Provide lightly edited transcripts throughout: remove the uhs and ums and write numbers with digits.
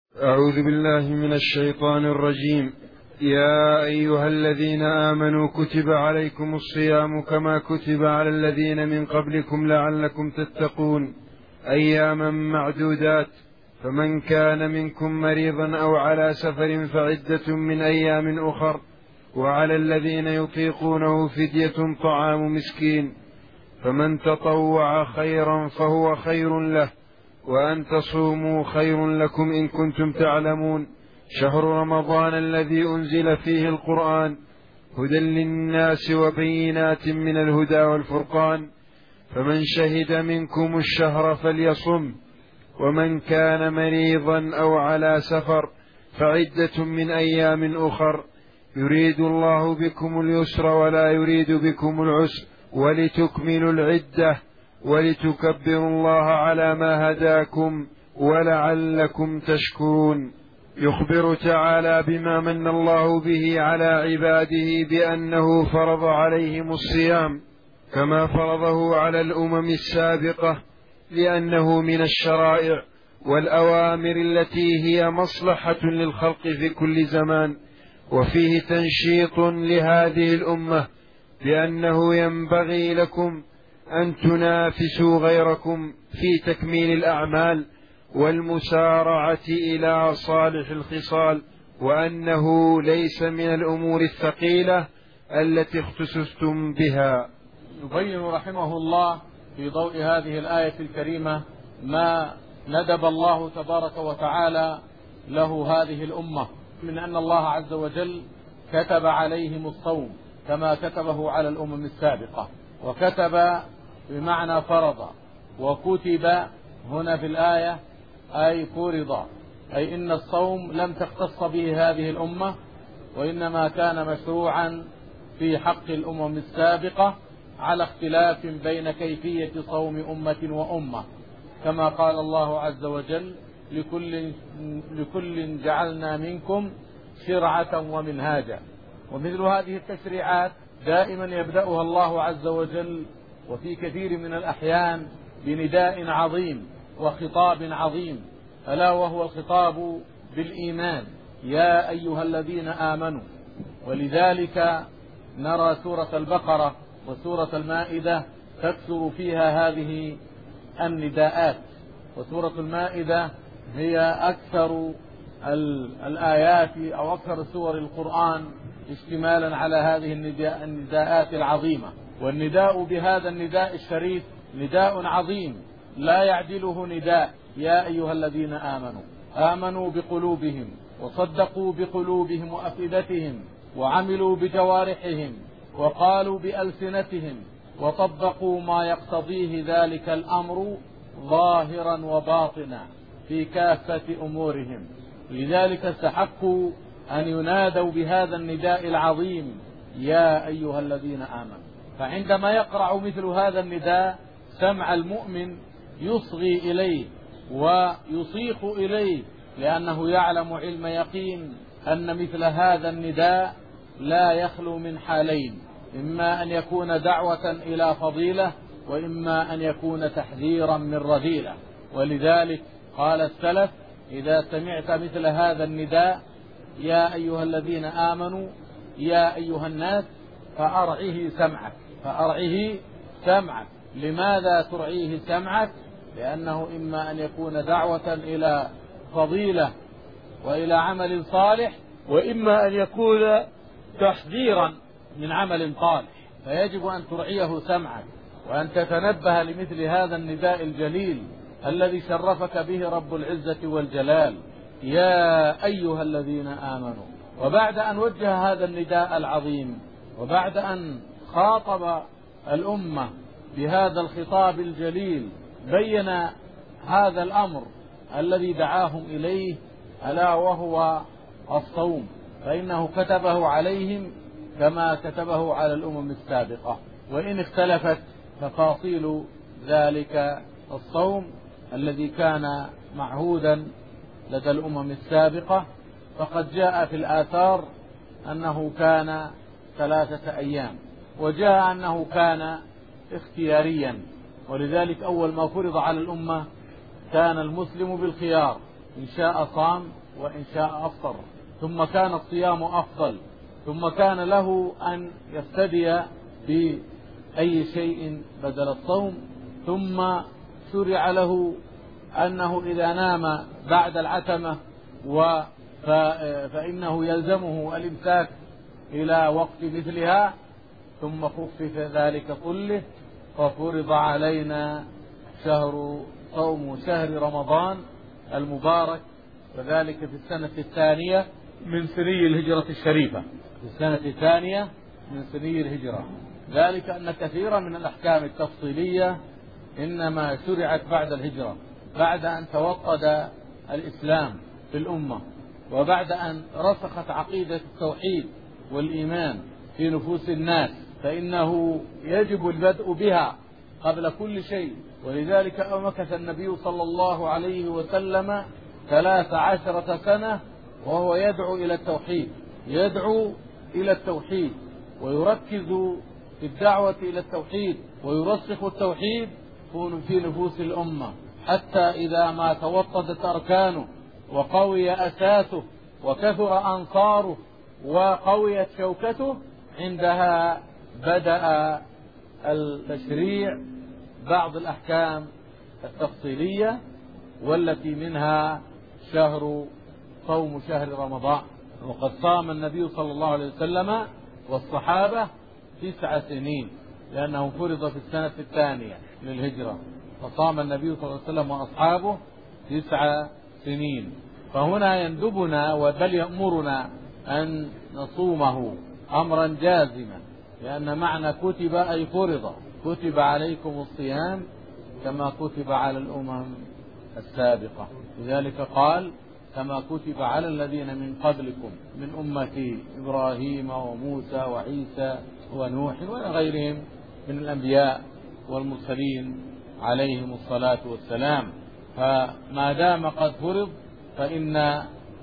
أعوذ بالله من الشيطان الرجيم. يا أيها الذين آمنوا كتب عليكم الصيام كما كتب على الذين من قبلكم لعلكم تتقون أياما معدودات، فمن كان منكم مريضا أو على سفر فعدة من أيام أخر، وعلى الذين يطيقونه فدية طعام مسكين، فمن تطوع خيرا فهو خير له، وأن تصوموا خير لكم إن كنتم تعلمون. شهر رمضان الذي أنزل فيه القرآن هدى للناس وبينات من الهدى والفرقان، فمن شهد منكم الشهر فليصم، ومن كان مريضا أو على سفر فعدة من أيام أخر، يريد الله بكم اليسر ولا يريد بكم العسر، ولتكملوا العدة ولتكبروا الله على ما هداكم ولعلكم تشكرون. يخبر تعالى بما من الله به على عباده بأنه فرض عليهم الصيام كما فرضه على الأمم السابقة، لأنه من الشرائع والأوامر التي هي مصلحة للخلق في كل زمان، وفيه تنشيط لهذه الأمة بأنه ينبغي لكم أن تنافسوا غيركم في تكميل الأعمال والمسارعة إلى صالح الخصال، وأنه ليس من الأمور الثقيلة التي اختصصتم بها. يبين رحمه الله في ضوء هذه الآية الكريمة ما ندب الله تبارك وتعالى له هذه الأمة من أن الله عز وجل كتب عليهم الصوم كما كتبه على الأمم السابقة، وكتب بمعنى فرض، وكتب هنا في الآية أي فرض، أي إن الصوم لم تختص به هذه الأمة، وإنما كان مشروعا في حق الأمم السابقة على اختلاف بين كيفية صوم أمة وأمة، كما قال الله عز وجل لكل جعلنا منكم شرعة ومنهاجا. ومثل هذه التشريعات دائما يبدأها الله عز وجل وفي كثير من الأحيان بنداء عظيم وخطاب عظيم، ألا وهو الخطاب بالإيمان: يا أيها الذين آمنوا. ولذلك نرى سورة البقرة وسورة المائدة تكثر فيها هذه النداءات، وسورة المائدة هي أكثر الآيات أو أكثر سور القرآن اشتمالا على هذه النداءات العظيمة. والنداء بهذا النداء الشريف نداء عظيم لا يعدله نداء يا أيها الذين آمنوا. آمنوا بقلوبهم وصدقوا بقلوبهم وأفئدتهم وعملوا بجوارحهم وقالوا بألسنتهم وطبقوا ما يقتضيه ذلك الأمر ظاهرا وباطنا في كافة أمورهم. لذلك استحقوا أن ينادوا بهذا النداء العظيم يا أيها الذين آمنوا. فعندما يقرأ مثل هذا النداء سمع المؤمن يصغي إليه ويصيخ إليه، لأنه يعلم علم يقين أن مثل هذا النداء لا يخلو من حالين: إما أن يكون دعوة إلى فضيلة، وإما أن يكون تحذيرا من رذيلة. ولذلك قال السلف: إذا سمعت مثل هذا النداء يا أيها الذين آمنوا يا أيها الناس فأرعه سمعك. لماذا ترعيه سمعك؟ لأنه إما أن يكون دعوة إلى فضيلة وإلى عمل صالح، وإما أن يكون تحذيرا من عمل طالح، فيجب أن ترعيه سمعك وأن تتنبه لمثل هذا النداء الجليل الذي شرفك به رب العزة والجلال: يا أيها الذين آمنوا. وبعد أن وجه هذا النداء العظيم، وبعد أن خاطب الأمة بهذا الخطاب الجليل، بين هذا الأمر الذي دعاهم إليه، ألا وهو الصوم، فإنه كتبه عليهم كما كتبه على الأمم السابقة، وإن اختلفت تفاصيل ذلك الصوم الذي كان معهودا لدى الأمم السابقة. فقد جاء في الآثار أنه كان 3 أيام، وجاء أنه كان اختياريا، ولذلك أول ما فرض على الأمة كان المسلم بالخيار إن شاء صام وإن شاء أفطر، ثم كان الصيام أفضل، ثم كان له أن يفتدي بأي شيء بدل الصوم، ثم شرع له أنه إذا نام بعد العتمة فإنه يلزمه الإمساك إلى وقت مثلها، ثم خفف ذلك كله ففرض علينا صوم شهر رمضان المبارك، وذلك في السنة الثانية من سني الهجرة الشريفة، في السنة الثانية من سني الهجرة. ذلك أن كثيرا من الأحكام التفصيلية إنما شرعت بعد الهجرة، بعد أن توطد الإسلام في الأمة، وبعد أن رسخت عقيدة التوحيد والإيمان في نفوس الناس، فإنه يجب البدء بها قبل كل شيء. ولذلك مكث النبي صلى الله عليه وسلم 13 سنة وهو يدعو إلى التوحيد ويركز في الدعوة إلى التوحيد ويرسخ التوحيد في نفوس الأمة، حتى إذا ما توطدت أركانه وقوي أساسه وكثر أنصاره وقويت شوكته، عندها بدأ التشريع بعض الأحكام التفصيلية، والتي منها صوم شهر رمضان. وقد صام النبي صلى الله عليه وسلم والصحابة 9 سنين، لأنه فرض في السنة الثانية للهجرة، فصام النبي صلى الله عليه وسلم وأصحابه 9 سنين. فهنا يندبنا بل يأمرنا أن نصومه أمرا جازما، لأن معنى كتب أي فرض، كتب عليكم الصيام كما كتب على الأمم السابقة. لذلك قال كما كتب على الذين من قبلكم من أمة إبراهيم وموسى وعيسى ونوح وغيرهم من الأنبياء والمرسلين عليهم الصلاة والسلام. فما دام قد فرض فإن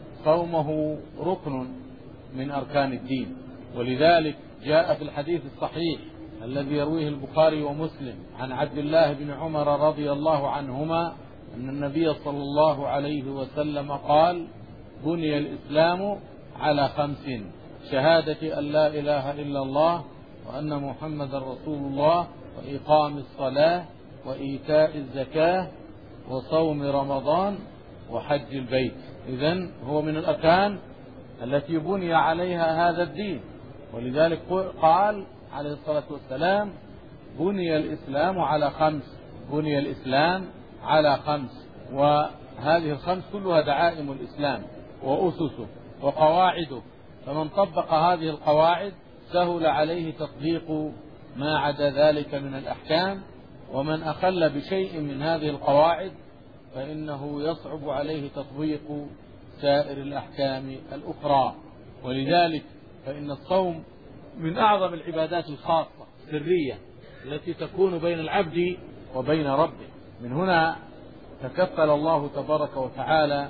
صومه ركن من أركان الدين. ولذلك جاء في الحديث الصحيح الذي يرويه البخاري ومسلم عن عبد الله بن عمر رضي الله عنهما أن النبي صلى الله عليه وسلم قال: بني الإسلام على 5: شهادة أن لا إله إلا الله وأن محمد رسول الله، وإقام الصلاة، وإيتاء الزكاة، وصوم رمضان، وحج البيت. إذن هو من الأركان التي بني عليها هذا الدين. ولذلك قال عليه الصلاة والسلام: بني الإسلام على 5. بني الإسلام على 5، وهذه ال5 كلها دعائم الإسلام وأسسه وقواعده، فمن طبق هذه القواعد سهل عليه تطبيق ما عدا ذلك من الأحكام، ومن أخل بشيء من هذه القواعد فإنه يصعب عليه تطبيق سائر الأحكام الأخرى. ولذلك فإن الصوم من أعظم العبادات الخاصة السرية التي تكون بين العبد وبين ربه. من هنا تكفل الله تبارك وتعالى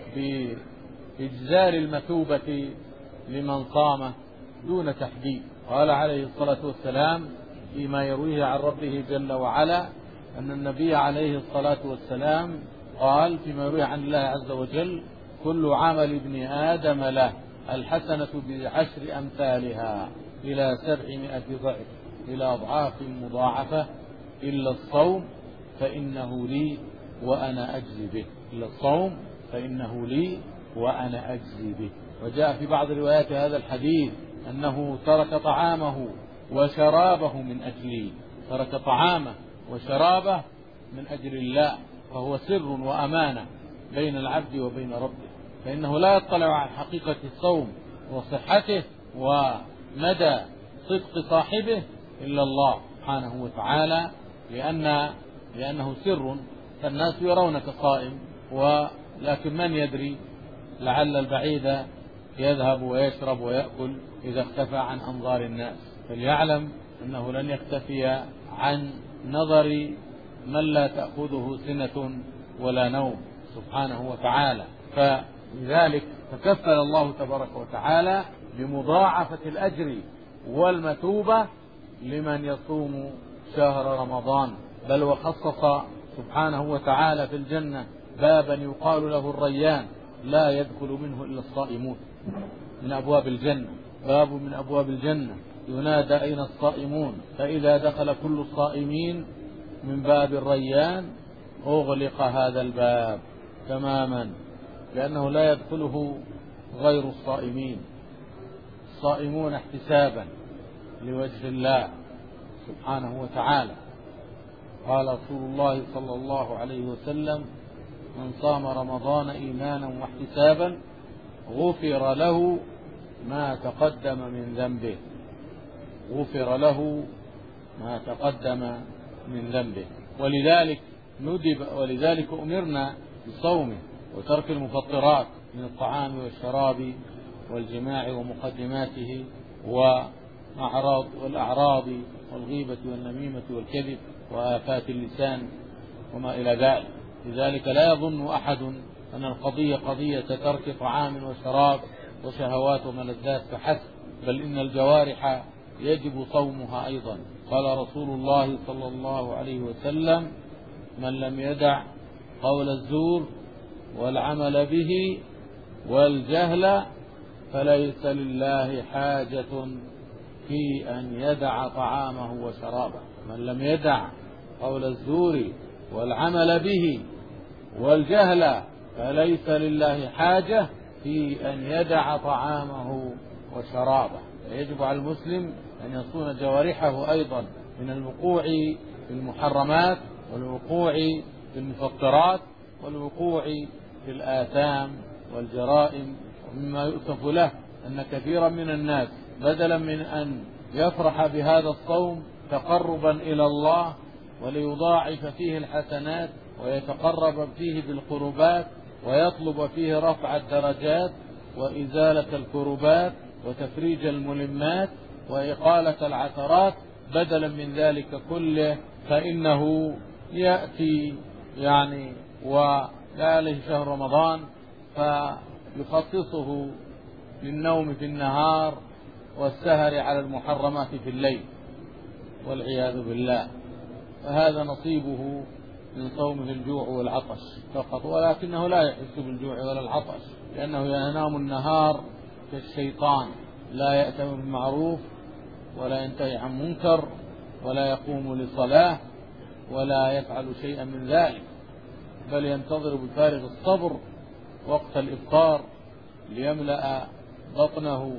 بإجزال المثوبة لمن صام دون تحديد. قال عليه الصلاة والسلام فيما يرويه عن ربه جل وعلا أن النبي عليه الصلاة والسلام قال فيما يرويه عن الله عز وجل: كل عمل ابن آدم له، الحسنة ب10 أمثالها إلى 700 ضعف إلى أضعاف مضاعفة إلا الصوم فإنه لي وأنا أجزي به. إلا الصوم فإنه لي وأنا أجزي به. وجاء في بعض روايات هذا الحديث أنه ترك طعامه وشرابه من أجلي، ترك طعامه وشرابه من أجل الله، فهو سر وأمانة بين العبد وبين ربه، فإنه لا يطلع على حقيقة الصوم وصحته ومدى صدق صاحبه إلا الله سبحانه وتعالى، لأنه سر، فالناس يرونك صائم، ولكن من يدري لعل البعيد يذهب ويشرب ويأكل إذا اختفى عن أنظار الناس. فليعلم أنه لن يختفي عن نظر من لا تأخذه سنة ولا نوم سبحانه وتعالى. فلذلك تكفل الله تبارك وتعالى بمضاعفة الأجر والمثوبة لمن يصوم شهر رمضان، بل وخصص سبحانه وتعالى في الجنة بابا يقال له الريان لا يدخل منه إلا الصائمون من أبواب الجنة، باب من أبواب الجنة ينادى أين الصائمون، فإذا دخل كل الصائمين من باب الريان أغلق هذا الباب تماما، لأنه لا يدخله غير الصائمين، الصائمون احتسابا لوجه الله سبحانه وتعالى. قال رسول الله صلى الله عليه وسلم: من صام رمضان إيمانا واحتسابا غفر له ما تقدم من ذنبه، غفر له ما تقدم من ذنبه. ولذلك أمرنا بصومه وترك المفطرات من الطعام والشراب والجماع ومقدماته والأعراض والغيبة والنميمة والكذب وآفات اللسان وما إلى ذلك. لذلك لا يظن أحد أن القضية قضية ترك طعام وشراب وشهوات وملذات فحسب، بل إن الجوارح يجب صومها أيضا. قال رسول الله صلى الله عليه وسلم: من لم يدع قول الزور والعمل به والجهل فليس لله حاجة في أن يدع طعامه وشرابه. من لم يدع قول الزور والعمل به والجهل فليس لله حاجة في أن يدع طعامه وشرابه. يجب على المسلم أن يصون جوارحه أيضا من الوقوع في المحرمات والوقوع في المفطرات والوقوع في الآثام والجرائم. ومما يؤسف له أن كثيرا من الناس بدلا من أن يفرح بهذا الصوم تقربا إلى الله وليضاعف فيه الحسنات ويتقرب فيه بالقربات ويطلب فيه رفع الدرجات وإزالة الكربات وتفريج الملمات وإقالة العثرات، بدلا من ذلك كله فإنه يأتي ويأله شهر رمضان فيخصصه للنوم في النهار والسهر على المحرمات في الليل والعياذ بالله. فهذا نصيبه من صومه الجوع والعطش فقط، ولكنه لا يحس بالجوع ولا العطش، لأنه ينام النهار كالشيطان، لا يأتم بالمعروف ولا ينتهي عن منكر ولا يقوم لصلاة ولا يفعل شيئا من ذلك، بل ينتظر بفارغ الصبر وقت الإفطار ليملأ بطنه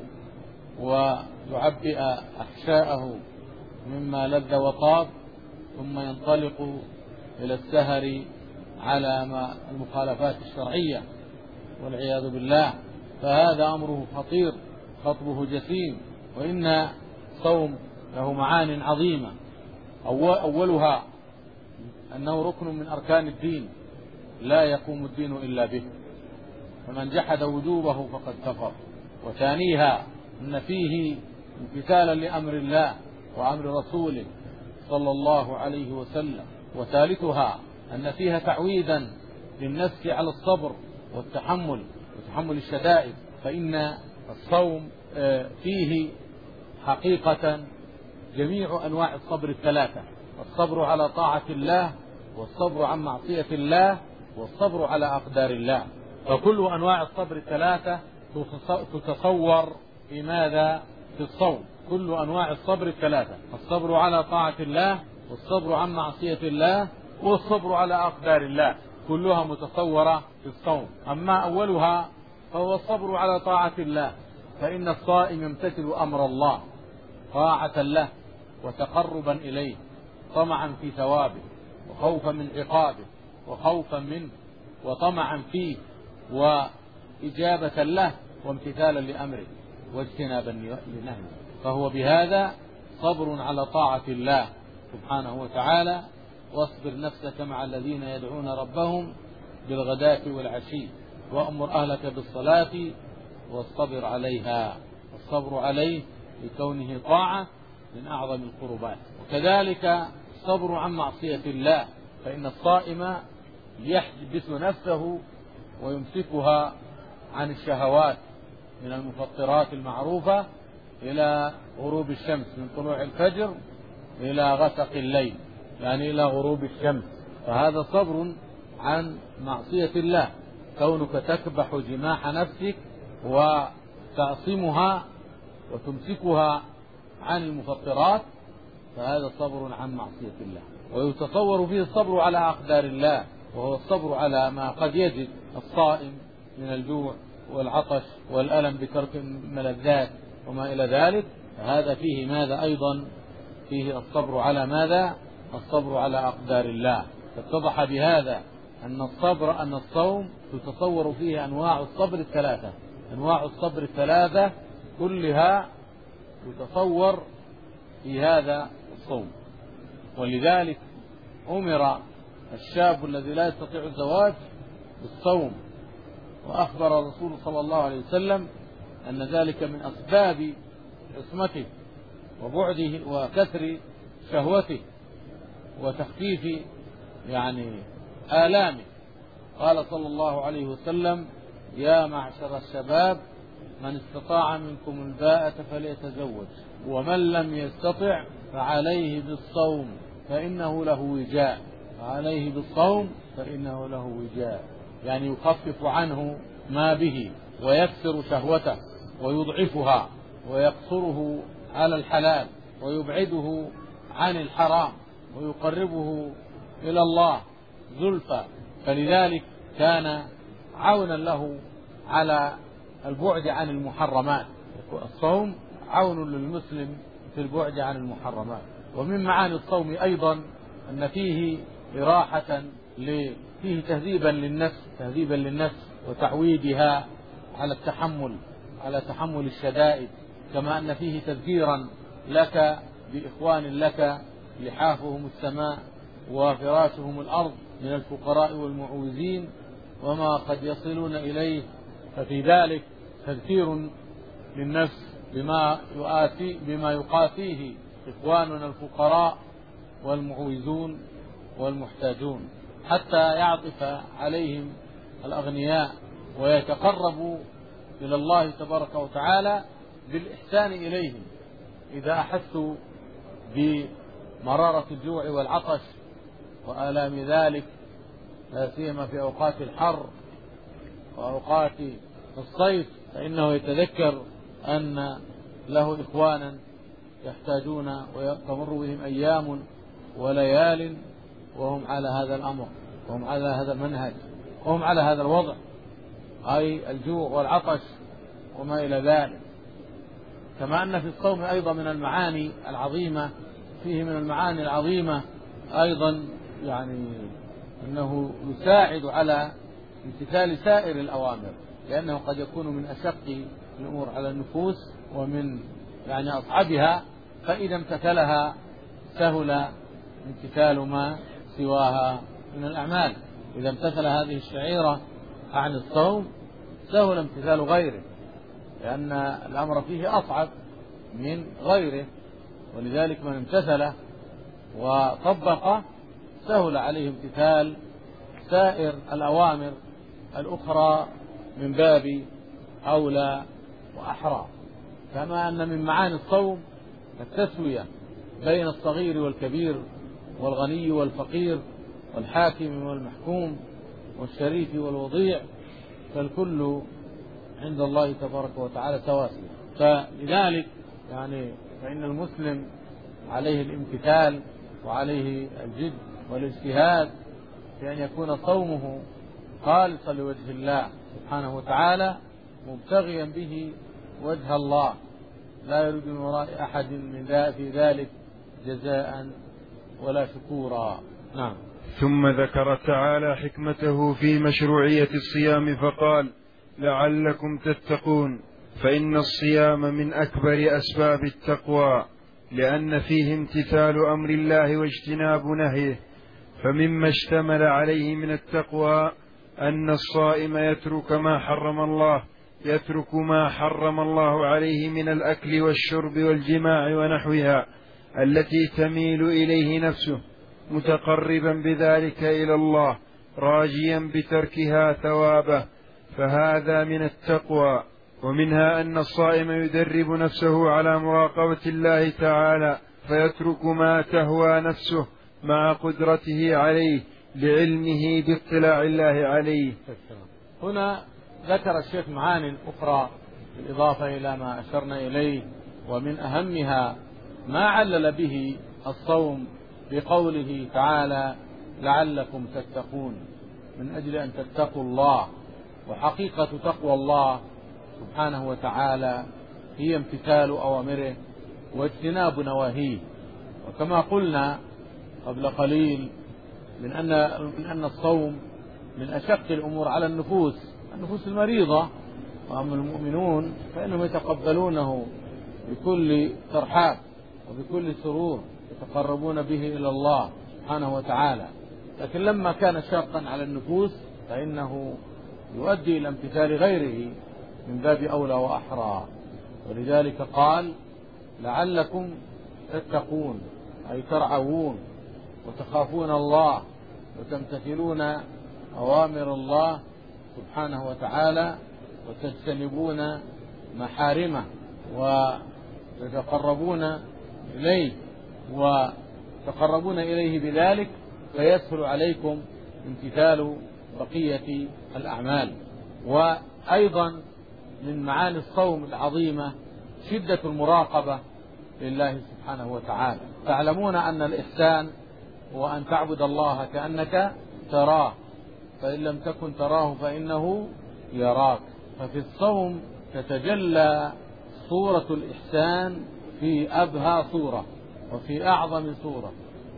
ويعبئ أحشاءه مما لذ وطاب، ثم ينطلق إلى السهر على المخالفات الشرعية والعياذ بالله. فهذا أمره خطير، خطبه جسيم. وإن الصوم له معان عظيمة، أولها أنه ركن من أركان الدين لا يقوم الدين إلا به، فمن جحد وجوبه فقد كفر. وثانيها أن فيه امتثالا لأمر الله وأمر رسوله صلى الله عليه وسلم. وثالثها أن فيها تعويدا للنفس على الصبر والتحمل وتحمل الشدائد، فإن الصوم فيه حقيقة جميع أنواع الصبر الثلاثة: الصبر على طاعة الله، والصبر عن معصية الله، والصبر على أقدار الله. فكل أنواع الصبر الثلاثة تتصور في ماذا؟ في الصوم. كل أنواع الصبر الثلاثة: الصبر على طاعة الله، والصبر عن معصية الله، والصبر على أقدار الله، كلها متصورة في الصوم. أما أولها فهو الصبر على طاعة الله، فإن الصائم يمتثل أمر الله طاعة له وتقربا إليه، طمعا في ثوابه وخوفا من عقابه وخوفا منه وطمعا فيه وإجابة له وامتثالا لأمره واجتنابا لنهيه. فهو بهذا صبر على طاعة الله سبحانه وتعالى. واصبر نفسك مع الذين يدعون ربهم بالغداة والعشي وأمر أهلك بالصلاة واصطبر عليها. الصبر عليه لكونه طاعة من أعظم القربات. وكذلك الصبر عن معصية الله، فإن الصائم يحبس نفسه ويمسكها عن الشهوات من المفطرات المعروفة إلى غروب الشمس، من طلوع الفجر إلى غسق الليل، يعني إلى غروب الشمس. فهذا صبر عن معصية الله، كونك تكبح جماح نفسك وتعصمها وتمسكها عن المفطرات، فهذا صبر عن معصية الله. ويتصور فيه الصبر على أقدار الله، وهو الصبر على ما قد يجد الصائم من الجوع والعطش والألم بترك الملذات وما إلى ذلك. فهذا فيه ماذا أيضا؟ فيه الصبر على ماذا؟ الصبر على أقدار الله. فاتضح بهذا أن الصوم تتصور فيه أنواع الصبر الثلاثة، أنواع الصبر الثلاثة كلها تتصور في هذا الصوم. ولذلك أمر الشاب الذي لا يستطيع الزواج بالصوم، وأخبر الرسول صلى الله عليه وسلم أن ذلك من أسباب عصمته وبعده وكثر شهوته وتخفيف آلامه. قال صلى الله عليه وسلم: يا معشر الشباب من استطاع منكم الباءة فليتزوج، ومن لم يستطع فعليه بالصوم فإنه له وجاء. فعليه بالصوم فإنه له وجاء، يعني يخفف عنه ما به ويكسر شهوته ويضعفها ويقصره على الحلال ويبعده عن الحرام ويقربه إلى الله زلفى. فلذلك كان عونا له على البعد عن المحرمات. الصوم عون للمسلم في البعد عن المحرمات. ومن معاني الصوم أيضا أن فيه إراحة، فيه تهذيبا للنفس وتعويدها على تحمل الشدائد، كما أن فيه تذكيرا لك بإخوان لك لحافهم السماء وفراشهم الأرض من الفقراء والمعوزين وما قد يصلون إليه. ففي ذلك تذكير للنفس بما يقاسيه إخواننا الفقراء والمعوزون والمحتاجون، حتى يعطف عليهم الأغنياء ويتقربوا إلى الله تبارك وتعالى بالإحسان إليهم إذا أحسوا بمرارة الجوع والعطش وآلام ذلك، لا سيما في أوقات الحر وأوقات الصيف، فإنه يتذكر أن له إخوانا يحتاجون وتمر بهم أيام وليال وهم على هذا الأمر وهم على هذا المنهج وهم على هذا الوضع، أي الجوع والعطش وما إلى ذلك. كما أن في الصوم أيضا من المعاني العظيمة، فيه من المعاني العظيمة أيضا أنه يساعد على امتثال سائر الأوامر، لأنه قد يكون من أشق الأمور على النفوس ومن أصعبها، فإذا امتثلها سهل امتثال ما سواها من الأعمال. إذا امتثل هذه الشعيرة عن الصوم سهل امتثال غيره، لأن الأمر فيه أصعب من غيره، ولذلك من امتثل وطبق سهل عليه امتثال سائر الأوامر الأخرى من باب أولى وأحرى. كما أن من معاني الصوم التسوية بين الصغير والكبير والغني والفقير والحاكم والمحكوم والشريف والوضيع، فالكل عند الله تبارك وتعالى سواسية. فلذلك فإن المسلم عليه الامتثال وعليه الجد والاجتهاد في أن يكون صومه خالصا لوجه الله سبحانه وتعالى، مبتغيا به وجه الله، لا يريد من وراء أحد من في ذلك جزاء ولا شكورا. نعم. ثم ذكر تعالى حكمته في مشروعية الصيام فقال: لعلكم تتقون، فإن الصيام من أكبر أسباب التقوى، لأن فيه امتثال أمر الله واجتناب نهيه. فمما اشتمل عليه من التقوى أن الصائم يترك ما حرم الله عليه من الأكل والشرب والجماع ونحوها التي تميل إليه نفسه، متقربا بذلك إلى الله، راجيا بتركها ثوابه، فهذا من التقوى. ومنها أن الصائم يدرب نفسه على مراقبة الله تعالى، فيترك ما تهوى نفسه مع قدرته عليه، لعلمه باطلاع الله عليه. هنا ذكر الشيخ معان أخرى بالإضافة إلى ما أشرنا إليه، ومن أهمها ما علل به الصوم بقوله تعالى لعلكم تتقون، من أجل أن تتقوا الله. وحقيقة تقوى الله سبحانه وتعالى هي امتثال أوامره واجتناب نواهيه. وكما قلنا قبل قليل من أن الصوم من أشق الأمور على النفوس المريضة، وأما المؤمنون فإنهم يتقبلونه بكل ترحاب وبكل سرور يتقربون به إلى الله سبحانه وتعالى. لكن لما كان شاقا على النفوس فإنه يؤدي إلى امتثال غيره من باب أولى وأحرى. ولذلك قال لعلكم تتقون، أي ترعون وتخافون الله وتمتثلون أوامر الله سبحانه وتعالى وتجتنبون محارمه وتتقربون إليه وتقربون إليه بذلك فيسهل عليكم امتثال بقية الأعمال. وأيضا من معاني الصوم العظيمة شدة المراقبة لله سبحانه وتعالى. تعلمون أن الإحسان هو أن تعبد الله كأنك تراه، فإن لم تكن تراه فإنه يراك. ففي الصوم تتجلى صورة الإحسان في أبهى صورة وفي أعظم صورة،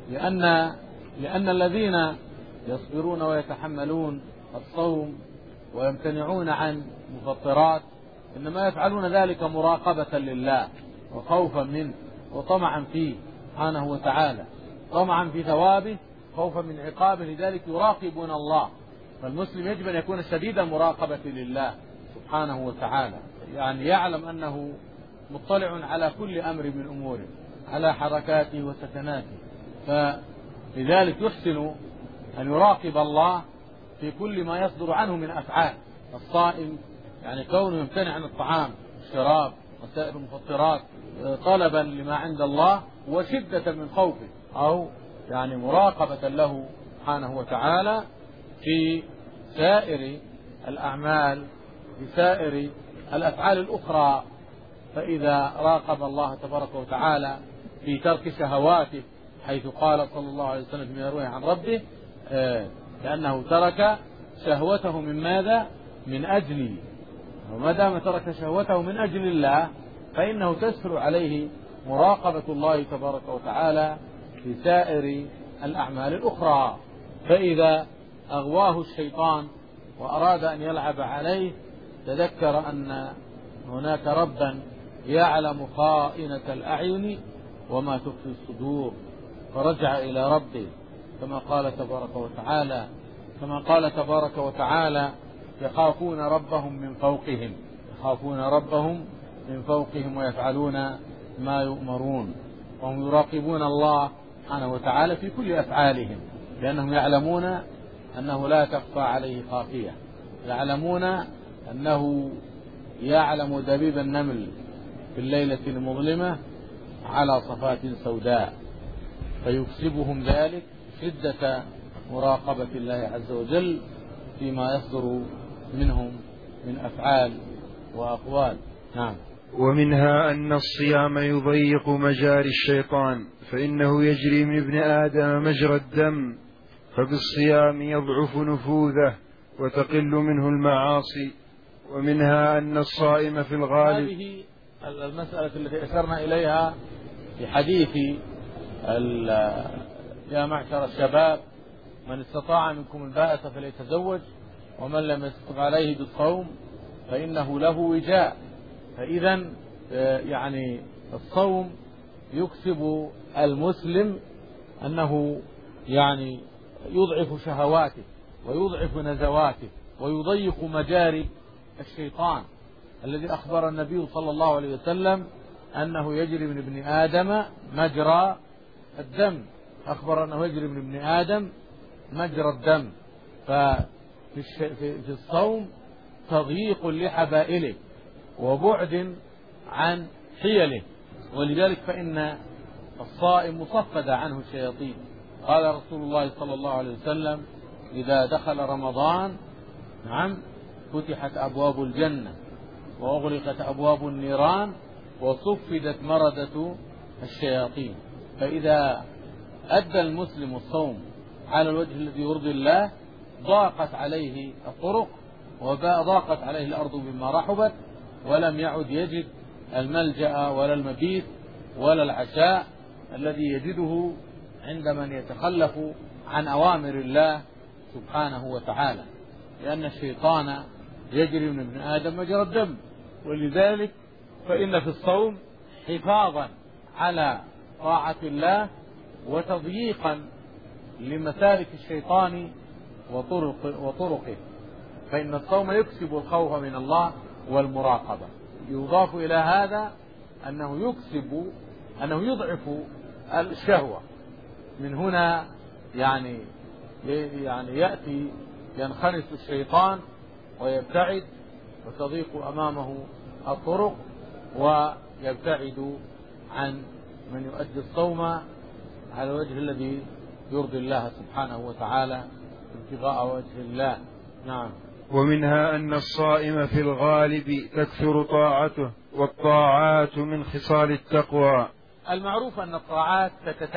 لأن الذين يصبرون ويتحملون الصوم ويمتنعون عن مفطرات إنما يفعلون ذلك مراقبة لله وخوفا منه وطمعا فيه سبحانه وتعالى، طمعا في ثوابه خوفا من عقابه، لذلك يراقبون الله. فالمسلم يجب أن يكون شديد المراقبة لله سبحانه وتعالى، يعني يعلم أنه مطلع على كل أمر من أموره، على حركاته وسكناته، فلذلك يحسن أن يراقب الله في كل ما يصدر عنه من أفعال. الصائم يعني كونه يمتنع عن الطعام والشراب وسائر المفطرات طلبا لما عند الله وشدة من خوفه، أو يعني مراقبة له سبحانه وتعالى في سائر الأعمال، في سائر الأفعال الأخرى. فإذا راقب الله تبارك وتعالى في ترك شهواته، حيث قال صلى الله عليه وسلم فيما يروي عن ربه لأنه ترك شهوته من ماذا؟ من أجلي. وما دام ترك شهوته من أجل الله فإنه تسهل عليه مراقبة الله تبارك وتعالى في سائر الأعمال الأخرى. فإذا أغواه الشيطان وأراد أن يلعب عليه تذكر أن هناك ربا يعلم خائنة الأعين وما تخفي الصدور، فرجع إلى ربه كما قال تبارك وتعالى يخافون ربهم من فوقهم ويفعلون ما يؤمرون. وهم يراقبون الله سبحانه وتعالى في كل أفعالهم، لأنهم يعلمون أنه لا تخفى عليه خافية، يعلمون أنه يعلم دبيب النمل في الليلة المظلمة على صفات سوداء، فيكسبهم ذلك شدة مراقبة الله عز وجل فيما يصدر منهم من أفعال وأقوال. نعم. ومنها أن الصيام يضيق مجاري الشيطان، فإنه يجري من ابن آدم مجرى الدم، فبالصيام يضعف نفوذه وتقل منه المعاصي. ومنها أن الصائم في الغالب، هذه المسألة التي أشرنا إليها في حديث يا معشر الشباب من استطاع منكم الباءة فليتزوج ومن لم يستطع عليه بالصوم فإنه له وجاء. فإذا يعني الصوم يكسب المسلم أنه يعني يضعف شهواته ويضعف نزواته ويضيق مجاري الشيطان الذي أخبر النبي صلى الله عليه وسلم أنه يجري من ابن آدم مجرى الدم، أخبر أنه يجري من ابن آدم مجرى الدم. ففي الصوم تضييق لحبائله وبعد عن حيله، ولذلك فإن الصائم مصفد عنه الشياطين، قال رسول الله صلى الله عليه وسلم: إذا دخل رمضان فتحت أبواب الجنة وأغلقت أبواب النيران وصفدت مردة الشياطين. فإذا أدى المسلم الصوم على الوجه الذي يرضي الله ضاقت عليه الطرق وضاقت عليه الأرض بما رحبت، ولم يعد يجد الملجأ ولا المبيت ولا العشاء الذي يجده عند من يتخلف عن أوامر الله سبحانه وتعالى، لأن الشيطان يجري من ابن آدم مجرى الدم. ولذلك فإن في الصوم حفاظا على طاعة الله وتضييقا لمسالك الشيطان وطرقه، فإن الصوم يكسب الخوف من الله والمراقبة. يضاف إلى هذا أنه يضعف الشهوة. من هنا يعني يأتي ينخنس الشيطان ويبتعد وتضيق أمامه الطرق ويبتعد عن من يؤدي الصوم على الوجه الذي يرضي الله سبحانه وتعالى ابتغاء وجه الله. نعم. ومنها أن الصائم في الغالب تكثر طاعته، والطاعات من خصال التقوى. المعروف أن الطاعات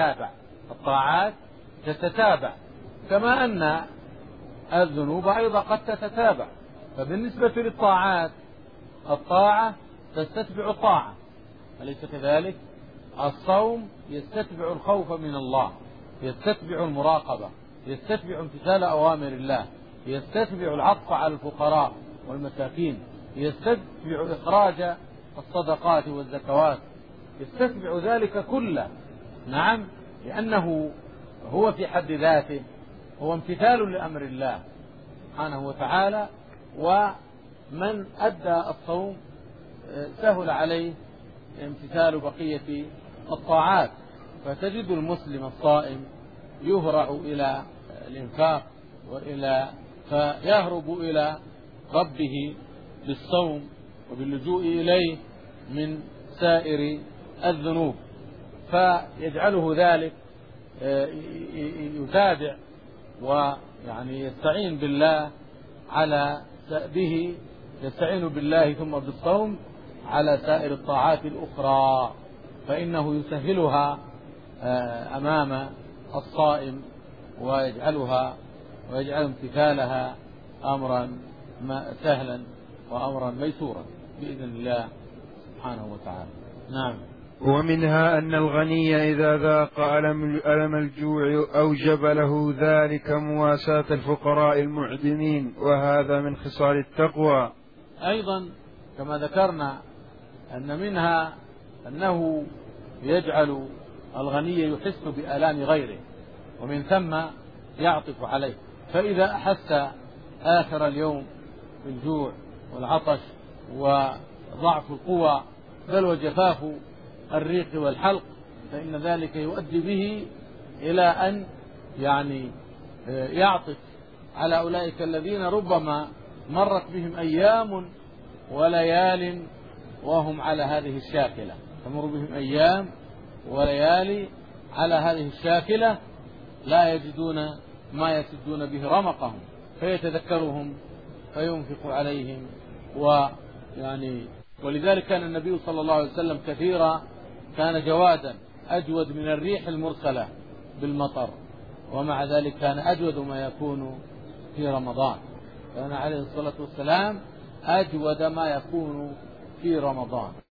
تتتابع كما أن الذنوب أيضا قد تتتابع. فبالنسبة للطاعات الطاعة تستتبع الطاعة، أليس كذلك؟ الصوم يستتبع الخوف من الله، يستتبع المراقبة، يستتبع امتثال أوامر الله، يستتبع العطف على الفقراء والمساكين، يستتبع إخراج الصدقات والزكوات، يستتبع ذلك كله. نعم، لأنه هو في حد ذاته هو امتثال لأمر الله سبحانه وتعالى. ومن أدى الصوم سهل عليه امتثال بقية الطاعات. فتجد المسلم الصائم يهرع إلى الإنفاق فيهرب إلى ربه بالصوم وباللجوء إليه من سائر الذنوب، فيجعله ذلك يتابع يستعين بالله يستعين بالله ثم بالصوم على سائر الطاعات الأخرى، فإنه يسهلها أمام الصائم ويجعل امتثالها أمرا سهلا وأمرا ميسورا بإذن الله سبحانه وتعالى. نعم. ومنها أن الغني إذا ذاق ألم الجوع أوجب له ذلك مواساة الفقراء المعدمين، وهذا من خصال التقوى. أيضا كما ذكرنا أن منها أنه يجعل الغني يحس بآلام غيره ومن ثم يعطف عليه، فإذا أحس آخر اليوم بالجوع والعطش وضعف القوى بل وجفاف الريق والحلق، فإن ذلك يؤدي به إلى أن يعطف على أولئك الذين ربما مرت بهم أيام وليال وهم على هذه الشاكلة، تمر بهم أيام وليالي على هذه الشاكلة لا يجدون ما يسدون به رمقهم، فيتذكرهم فينفق عليهم. ولذلك كان النبي صلى الله عليه وسلم كثيرا كان جوادا أجود من الريح المرسلة بالمطر، ومع ذلك كان أجود ما يكون في رمضان، كان عليه الصلاة والسلام أجود ما يكون في رمضان.